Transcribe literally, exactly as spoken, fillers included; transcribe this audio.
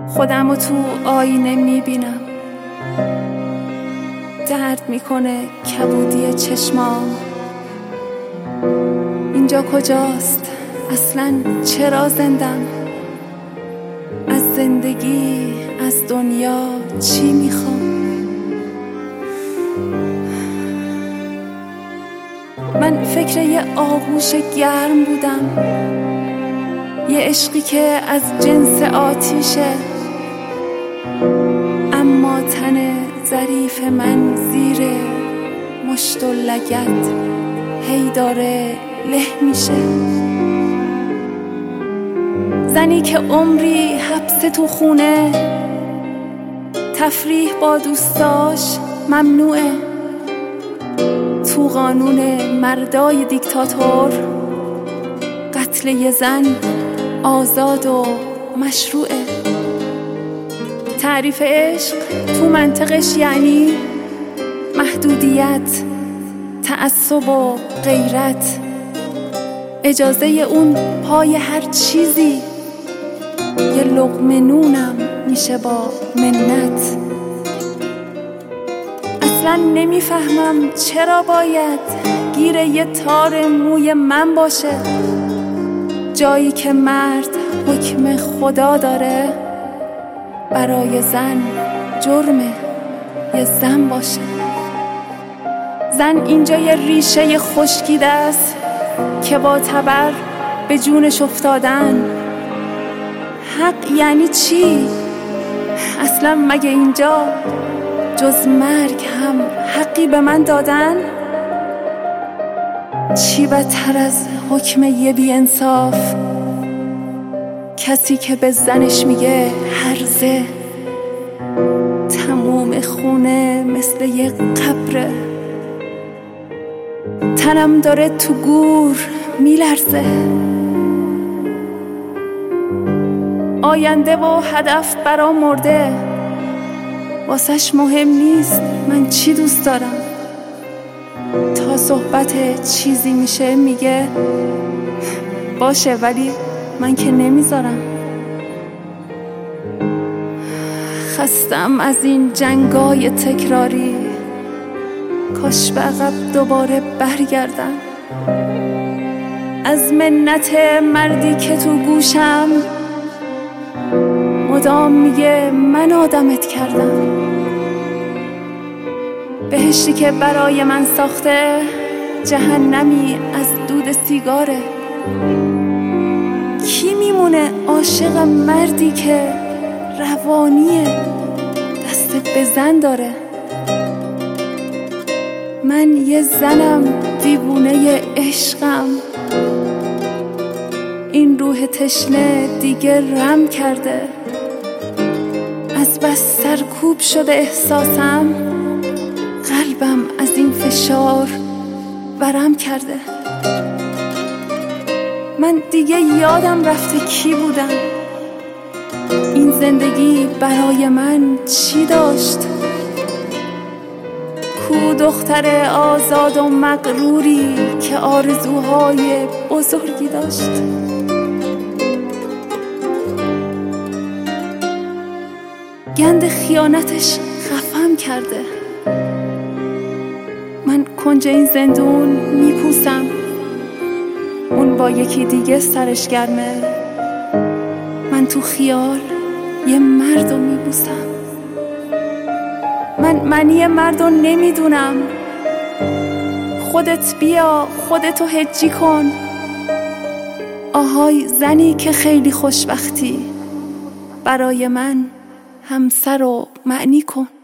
خودمو تو آینه میبینم، درد میکنه کبودی چشمام. اینجا کجاست؟ اصلا چرا زندم؟ از زندگی، از دنیا چی میخوام؟ من فکر یه آغوش گرم بودم، یه عشقی که از جنس آتیشه، اما تن ظریف من زیر مشت و لگد هی داره له میشه. زنی که عمری حبس تو خونه، تفریح با دوستاش ممنوعه، تو قانون مردای دیکتاتور قتل یه زن آزاد و مشروعه. تعریف عشق تو منطقش یعنی محدودیت، تعصب و غیرت، اجازه اون پای هر چیزی، یه لقمه نونم میشه با منت. اصلا نمیفهمم چرا باید گیر یه تار موی من باشه، جایی که مرد حکم خدا داره برای زن جرمه یه زن باشه. زن اینجا یه ریشه خشکیده است که با تبر به جونش افتادن. حق یعنی چی؟ اصلا مگه اینجا جز مرگ هم حقی به من دادن؟ چی بدتر از حکم یه بی انصاف؟ کسی که به زنش میگه هرزه، تموم خونه مثل یه قبره، تنم داره تو گور میلرزه. آینده و هدف برا مرده، واسش مهم نیست من چی دوست دارم. تا صحبت چیزی میشه میگه باشه ولی من که نمیذارم. خستم از این جنگای تکراری، کاش به عقب دوباره برگردم. از منت مردی که تو گوشم مدام میگه من آدمت کردم. بهشتی که برای من ساخته جهنمی از دود سیگاره. کی میمونه عاشق مردی که روانیه، دست به زن داره؟ من یه زنم دیوونه عشقم، این روح تشنه دیگه رم کرده. از بس سرکوب شده احساسم، قلبم از این فشار ورم کرده. من دیگه یادم رفته کی بودم، این زندگی برای من چی داشت. کو دختر آزاد و مغروری که آرزوهای بزرگی داشت. گند خیانتش خفم کرده. من کنج این زندون میپوسم، اون با یکی دیگه سرش گرمه. من تو خیال یه مردو میبوسم. من منی مردو نمیدونم. خودت بیا، خودتو هجی کن. آهای زنی که خیلی خوشبختی، برای من همسر و معنی کن.